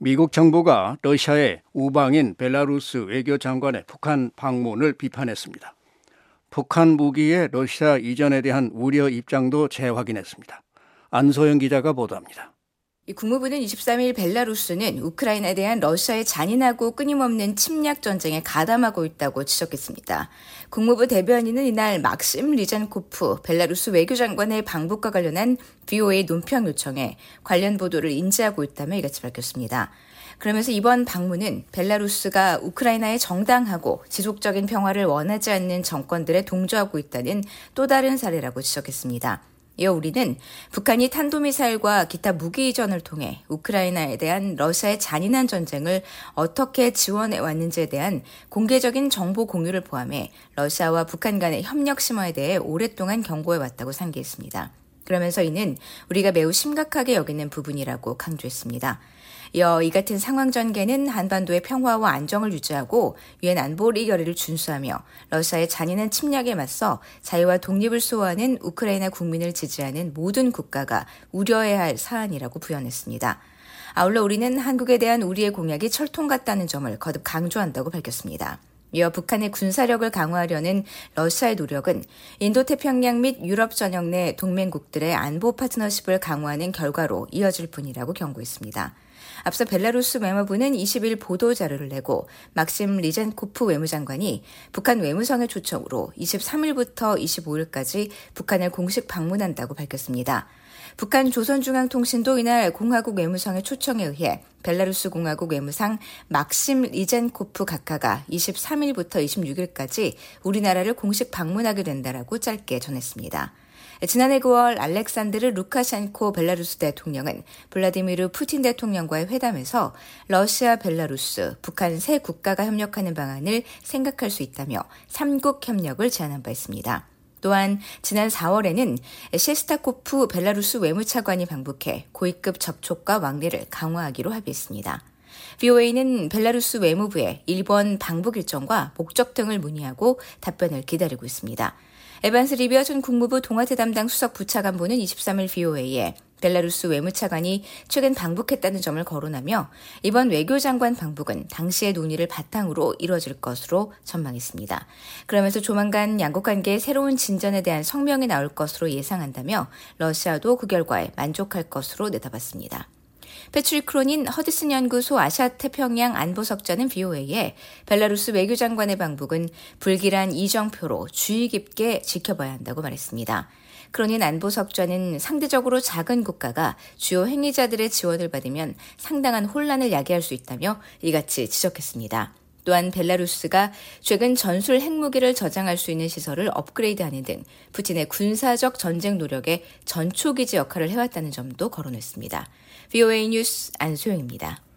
미국 정부가 러시아의 우방인 벨라루스 외교장관의 북한 방문을 비판했습니다. 북한 무기의 러시아 이전에 대한 우려 입장도 재확인했습니다. 안소영 기자가 보도합니다. 국무부는 23일 벨라루스는 우크라이나에 대한 러시아의 잔인하고 끊임없는 침략 전쟁에 가담하고 있다고 지적했습니다. 국무부 대변인은 이날 막심 리잔코프 벨라루스 외교장관의 방북과 관련한 VOA 논평 요청에 관련 보도를 인지하고 있다며 이같이 밝혔습니다. 그러면서 이번 방문은 벨라루스가 우크라이나의 정당하고 지속적인 평화를 원하지 않는 정권들에 동조하고 있다는 또 다른 사례라고 지적했습니다. 이어 우리는 북한이 탄도미사일과 기타 무기 이전을 통해 우크라이나에 대한 러시아의 잔인한 전쟁을 어떻게 지원해 왔는지에 대한 공개적인 정보 공유를 포함해 러시아와 북한 간의 협력 심화에 대해 오랫동안 경고해 왔다고 상기했습니다. 그러면서 이는 우리가 매우 심각하게 여기는 부분이라고 강조했습니다. 이어 이 같은 상황 전개는 한반도의 평화와 안정을 유지하고 유엔 안보리 결의를 준수하며 러시아의 잔인한 침략에 맞서 자유와 독립을 수호하는 우크라이나 국민을 지지하는 모든 국가가 우려해야 할 사안이라고 부연했습니다. 아울러 우리는 한국에 대한 우리의 공약이 철통 같다는 점을 거듭 강조한다고 밝혔습니다. 이어 북한의 군사력을 강화하려는 러시아의 노력은 인도태평양 및 유럽 전역 내 동맹국들의 안보 파트너십을 강화하는 결과로 이어질 뿐이라고 경고했습니다. 앞서 벨라루스 외무부는 20일 보도자료를 내고 막심 리젠코프 외무장관이 북한 외무성의 초청으로 23일부터 25일까지 북한을 공식 방문한다고 밝혔습니다. 북한 조선중앙통신도 이날 공화국 외무성의 초청에 의해 벨라루스 공화국 외무상 막심 리젠코프 각하가 23일부터 26일까지 우리나라를 공식 방문하게 된다라고 짧게 전했습니다. 지난해 9월 알렉산드르 루카셴코 벨라루스 대통령은 블라디미르 푸틴 대통령과의 회담에서 러시아, 벨라루스, 북한 세 국가가 협력하는 방안을 생각할 수 있다며 3국 협력을 제안한 바 있습니다. 또한 지난 4월에는 셰스타코프 벨라루스 외무차관이 방북해 고위급 접촉과 왕래를 강화하기로 합의했습니다. VOA는 벨라루스 외무부의 일본 방북 일정과 목적 등을 문의하고 답변을 기다리고 있습니다. 에반스 리비어 전 국무부 동아태 담당 수석 부차관보는 23일 VOA에 벨라루스 외무차관이 최근 방북했다는 점을 거론하며 이번 외교장관 방북은 당시의 논의를 바탕으로 이뤄질 것으로 전망했습니다. 그러면서 조만간 양국 관계의 새로운 진전에 대한 성명이 나올 것으로 예상한다며 러시아도 그 결과에 만족할 것으로 내다봤습니다. 패트릭 크로닌 허드슨 연구소 아시아태평양 안보석자는 VOA에 벨라루스 외교장관의 방북은 불길한 이정표로 주의 깊게 지켜봐야 한다고 말했습니다. 크로닌 안보석자는 상대적으로 작은 국가가 주요 행위자들의 지원을 받으면 상당한 혼란을 야기할 수 있다며 이같이 지적했습니다. 또한 벨라루스가 최근 전술 핵무기를 저장할 수 있는 시설을 업그레이드하는 등 푸틴의 군사적 전쟁 노력의 전초기지 역할을 해왔다는 점도 거론했습니다. VOA 뉴스 안소영입니다.